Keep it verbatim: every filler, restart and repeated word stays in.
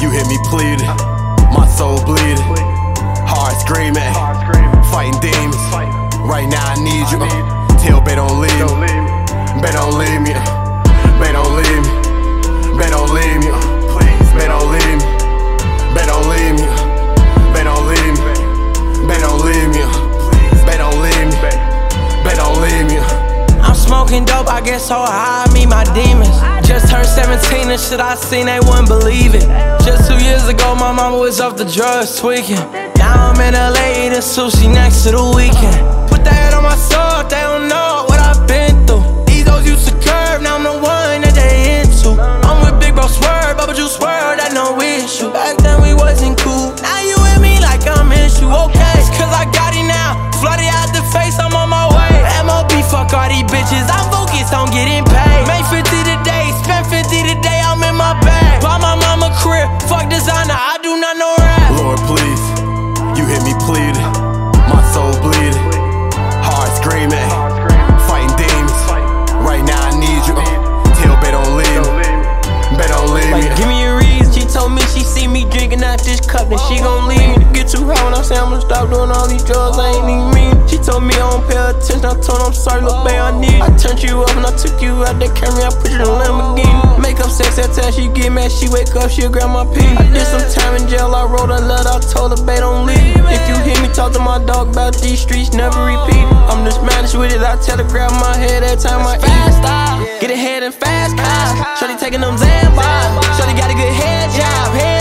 You hear me pleading, my soul bleeding, heart screaming, fighting demons. Right now I need you. Tell bae don't leave me, bae don't leave me, bae don't leave me, bae don't leave me, bae don't leave me, bae don't leave me, bae don't leave me, bae don't leave me, bae don't leave me, bae don't leave me. I'm smoking dope, I get so high, I meet my demons. Just turned seventeen and shit I seen, they wouldn't believe it. Just two years ago, my mama was off the drugs, tweaking. Now I'm in L A eating sushi next to the weekend. Put that head on my soul, they don't know what I've been through. These hoes used to curve, now I'm the one that they into. I'm with Big Bro Swerve, Bubba Juice World, that no issue. Back then we wasn't cool, now you with me like I'm issue. Okay, cause I got it now, flooded out the face, I'm on my way. M O B, fuck all these bitches, I'm focused on getting paid. Make fifty today, spend fifty today, I'm in my bag. Buy my mama crib, fuck designer, I do not know rap. Lord please, you hear me pleading, my soul bleeding, heart screaming, fighting demons. Right now I need you. Tell bae don't leave me, bae don't leave me. Like, give me a reason. She told me she see me drinking out this cup, then she gon' leave me. To get too high when I say I'm gonna stop doing all these drugs, I ain't even mean. She told me I don't pay attention, I told her I'm sorry, little bae, I need it. I turned you up and I took you out the camera, I put you in a Lamborghini. Make up sex that time she get mad, she wake up, she'll grab my pee. I did some time in jail, I wrote a letter, I told her bae don't leave. If you hear me talk to my dog about these streets, never repeat. I'm just managed with it, I tell her grab my head every time I eat. Get ahead and fast cars, shorty taking them Zambars. Shorty got a good head job, head